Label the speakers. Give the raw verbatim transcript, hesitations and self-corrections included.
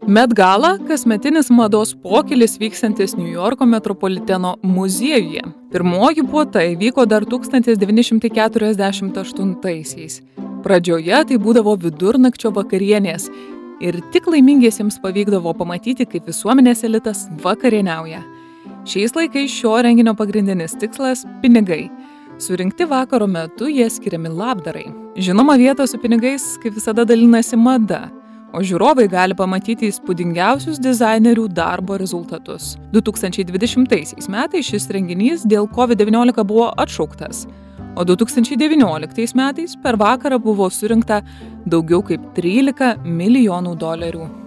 Speaker 1: Met Gala – kasmetinis mados pokylis vykstantis Niujorko metropoliteno muziejuje. Pirmoji puota įvyko dar tūkstantis devyni šimtai keturiasdešimt aštuntaisiais. Pradžioje tai būdavo vidurnakčio vakarienės ir tik laimingiesiems pavykdavo pamatyti, kaip visuomenės elitas vakarieniauja. Šiais laikais šio renginio pagrindinis tikslas – pinigai. Surinkti vakaro metu jie skiriami labdarai. Žinoma, vietą su pinigais kaip visada dalinasi mada, o žiūrovai gali pamatyti įspūdingiausius dizainerių darbo rezultatus. du tūkstančiai dvidešimtaisiais metais šis renginys dėl covid devyniolika buvo atšauktas, o du tūkstančiai devynioliktais metais per vakarą buvo surinkta daugiau kaip trylika milijonų dolerių.